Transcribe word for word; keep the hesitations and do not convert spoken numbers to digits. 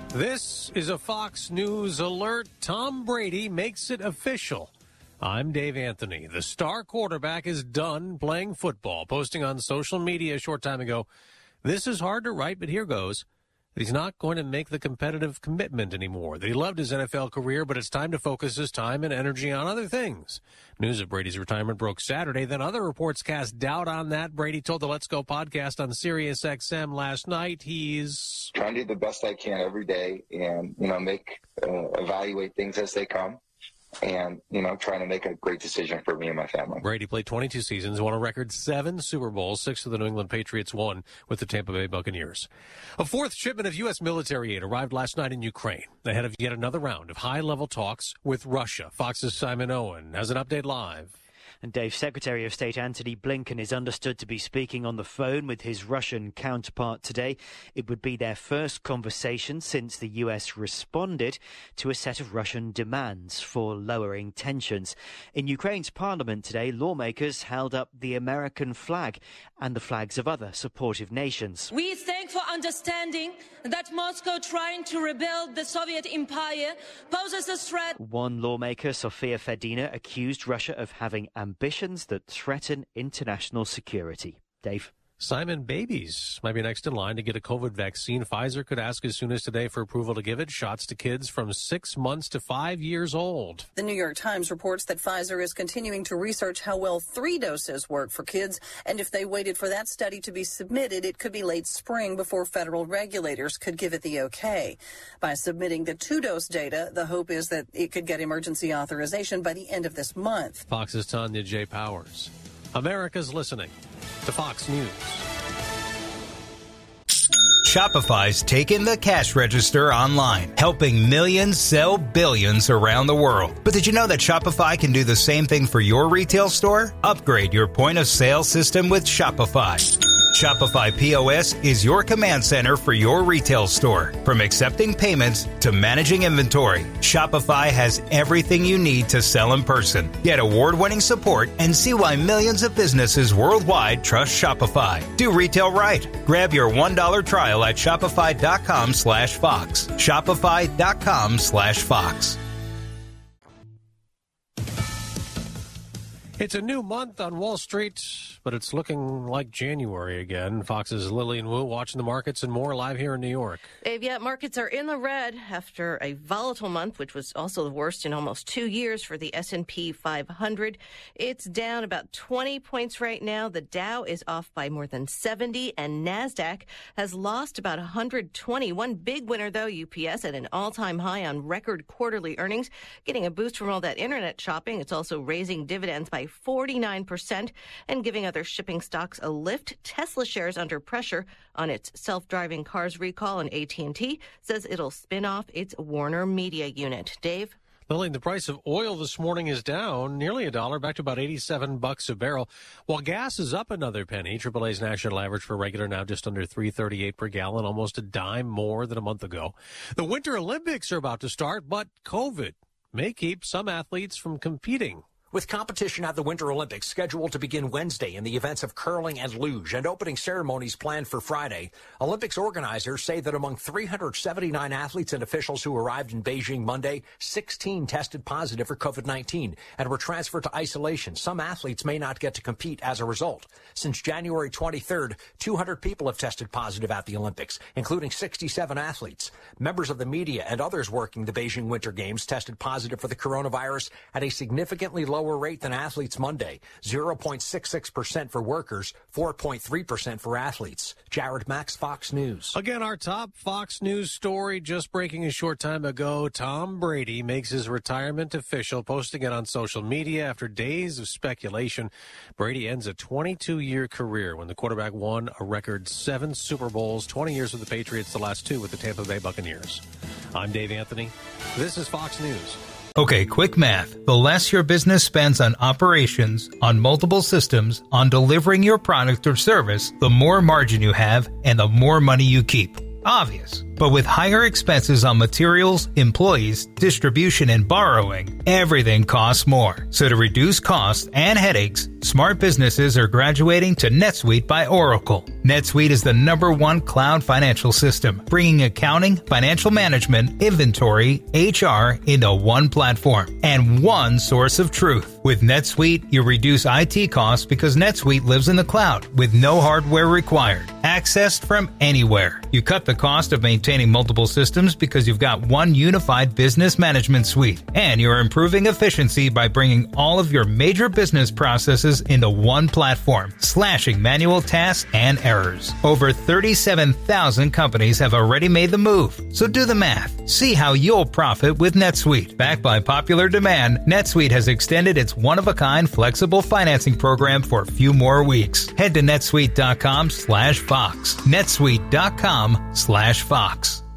This is a Fox News alert. Tom Brady makes it official. I'm Dave Anthony. The star quarterback is done playing football, posting on social media a short time ago. This is hard to write, but here goes. He's not going to make the competitive commitment anymore. That he loved his N F L career, but it's time to focus his time and energy on other things. News of Brady's retirement broke Saturday. Then other reports cast doubt on that. Brady told the Let's Go podcast on Sirius X M last night he's trying to do the best I can every day and, you know, make, uh, evaluate things as they come. And, you know, trying to make a great decision for me and my family. Brady played twenty-two seasons, won a record seven Super Bowls, six of the New England Patriots won with the Tampa Bay Buccaneers. A fourth shipment of U S military aid arrived last night in Ukraine, ahead of yet another round of high-level talks with Russia. Fox's Simon Owen has an update live. And Dave, Secretary of State Antony Blinken is understood to be speaking on the phone with his Russian counterpart today. It would be their first conversation since the U S responded to a set of Russian demands for lowering tensions. In Ukraine's parliament today, lawmakers held up the American flag and the flags of other supportive nations. We thank for understanding that Moscow trying to rebuild the Soviet empire poses a threat. One lawmaker, Sofia Fedina, accused Russia of having ambitions that threaten international security. Dave? Simon, babies might be next in line to get a COVID vaccine. Pfizer could ask as soon as today for approval to give it. Shots to kids from six months to five years old. The New York Times reports that Pfizer is continuing to research how well three doses work for kids. And if they waited for that study to be submitted, it could be late spring before federal regulators could give it the okay. By submitting the two-dose data, the hope is that it could get emergency authorization by the end of this month. Fox's Tanya J. Powers. America's listening to Fox News. Shopify's taken the cash register online, helping millions sell billions around the world. But did you know that Shopify can do the same thing for your retail store? Upgrade your point of sale system with Shopify. Shopify P O S is your command center for your retail store. From accepting payments to managing inventory, Shopify has everything you need to sell in person. Get award-winning support and see why millions of businesses worldwide trust Shopify. Do retail right. Grab your one dollar trial at shopify.com slash Fox. Shopify.com slash Fox. It's a new month on Wall Street, but it's looking like January again. Fox's Lillian Wu watching the markets and more live here in New York. Dave, yeah, markets are in the red after a volatile month, which was also the worst in almost two years for the S and P five hundred. It's down about twenty points right now. The Dow is off by more than seventy, and NASDAQ has lost about one hundred twenty. One big winner, though, U P S at an all-time high on record quarterly earnings, getting a boost from all that internet shopping. It's also raising dividends by forty-nine percent and giving other shipping stocks a lift. Tesla shares under pressure on its self-driving cars recall, and A T and T says it'll spin off its Warner Media unit. Dave? Lillian, the price of oil this morning is down nearly a dollar, back to about eighty-seven bucks a barrel, while gas is up another penny. triple A's national average for regular now just under three thirty-eight per gallon, almost a dime more than a month ago. The Winter Olympics are about to start, but COVID may keep some athletes from competing. With competition at the Winter Olympics scheduled to begin Wednesday in the events of curling and luge and opening ceremonies planned for Friday, Olympics organizers say that among three hundred seventy-nine athletes and officials who arrived in Beijing Monday, sixteen tested positive for COVID nineteen and were transferred to isolation. Some athletes may not get to compete as a result. Since January twenty-third, two hundred people have tested positive at the Olympics, including sixty-seven athletes. Members of the media and others working the Beijing Winter Games tested positive for the coronavirus at a significantly lower lower rate than athletes Monday, zero point six six percent for workers, four point three percent for athletes. Jared Max, Fox News. Again, our top Fox News story just breaking a short time ago. Tom Brady makes his retirement official, posting it on social media after days of speculation. Brady ends a twenty-two-year career when the quarterback won a record seven Super Bowls, twenty years with the Patriots, the last two with the Tampa Bay Buccaneers. I'm Dave Anthony. This is Fox News. Okay, quick math. The less your business spends on operations, on multiple systems, on delivering your product or service, the more margin you have and the more money you keep. Obvious. But with higher expenses on materials, employees, distribution, and borrowing, everything costs more. So to reduce costs and headaches, smart businesses are graduating to NetSuite by Oracle. NetSuite is the number one cloud financial system, bringing accounting, financial management, inventory, H R into one platform and one source of truth. With NetSuite, you reduce I T costs because NetSuite lives in the cloud with no hardware required, accessed from anywhere. You cut the cost of maintaining multiple systems because you've got one unified business management suite, and you're improving efficiency by bringing all of your major business processes into one platform, slashing manual tasks and errors. Over thirty-seven thousand companies have already made the move, so do the math. See how you'll profit with NetSuite. Backed by popular demand, NetSuite has extended its one-of-a-kind flexible financing program for a few more weeks. Head to netsuite.com slash Fox. netsuite.com slash Fox.